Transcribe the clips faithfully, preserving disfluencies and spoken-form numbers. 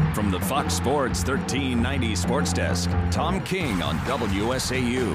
From the Fox Sports thirteen ninety Sports Desk, Tom King on W S A U.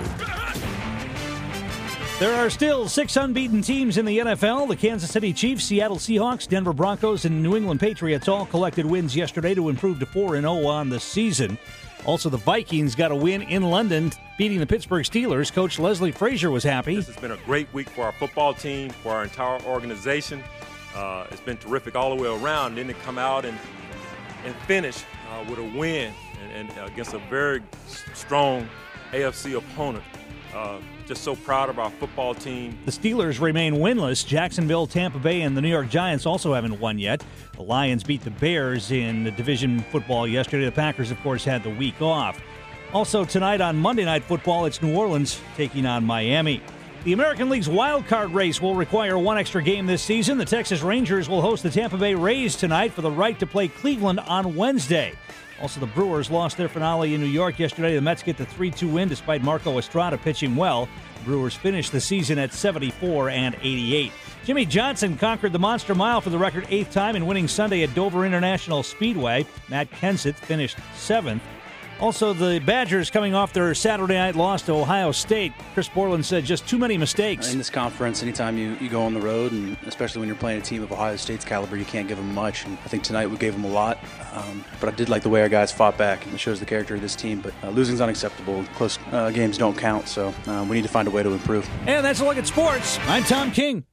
There are still six unbeaten teams in the N F L. The Kansas City Chiefs, Seattle Seahawks, Denver Broncos, and New England Patriots all collected wins yesterday to improve to four and oh on the season. Also, the Vikings got a win in London, beating the Pittsburgh Steelers. Coach Leslie Frazier was happy. This has been a great week for our football team, for our entire organization. Uh, it's been terrific all the way around. And then to come out and and finish uh, with a win and, and against a very strong A F C opponent. Uh, just so proud of our football team. The Steelers remain winless. Jacksonville, Tampa Bay, and the New York Giants also haven't won yet. The Lions beat the Bears in the division football yesterday. The Packers, of course, had the week off. Also tonight on Monday Night Football, it's New Orleans taking on Miami. The American League's wild card race will require one extra game this season. The Texas Rangers will host the Tampa Bay Rays tonight for the right to play Cleveland on Wednesday. Also, the Brewers lost their finale in New York yesterday. The Mets get the three two win despite Marco Estrada pitching well. The Brewers finished the season at seventy-four and eighty-eight. Jimmy Johnson conquered the Monster Mile for the record eighth time in winning Sunday at Dover International Speedway. Matt Kenseth finished seventh. Also, the Badgers coming off their Saturday night loss to Ohio State. Chris Borland said just too many mistakes. In this conference, anytime you, you go on the road, and especially when you're playing a team of Ohio State's caliber, you can't give them much. And I think tonight we gave them a lot. Um, but I did like the way our guys fought back, and it shows the character of this team. But uh, losing's unacceptable. Close uh, games don't count, so uh, we need to find a way to improve. And that's a look at sports. I'm Tom King.